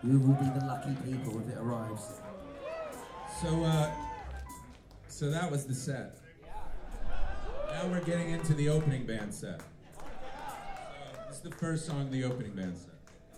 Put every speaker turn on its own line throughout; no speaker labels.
You will be the lucky people if it arrives.
So that was the set. Now we're getting into the opening band set. This is the first song of the opening band set.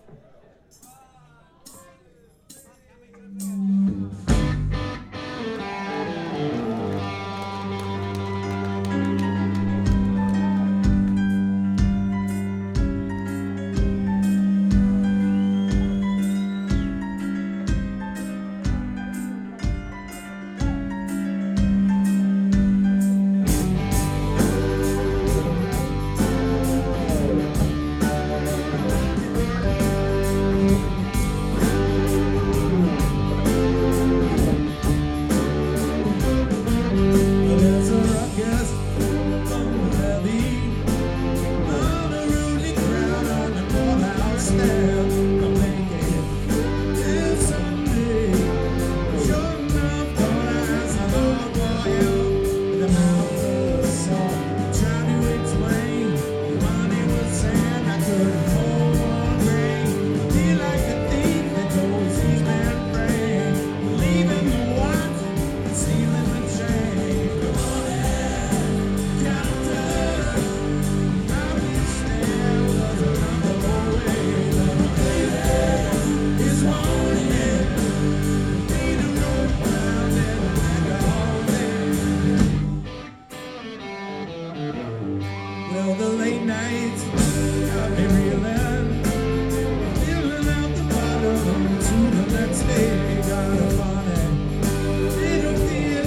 Well, the late nights got me reeling, feeling out the bottom to the next day. Got a funny little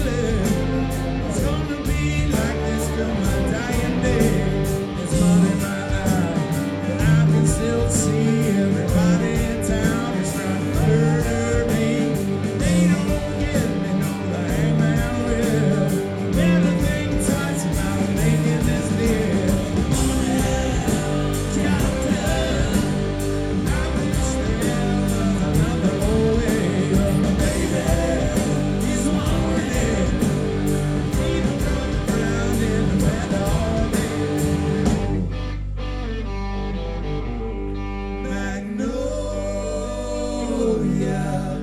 feeling it's gonna be like this till my dying day. There's mud in my eye, but I can still see everybody in town is trying to murder me. They don't get me, no, the hangman will. Never think twice about making this deal. Magnolia.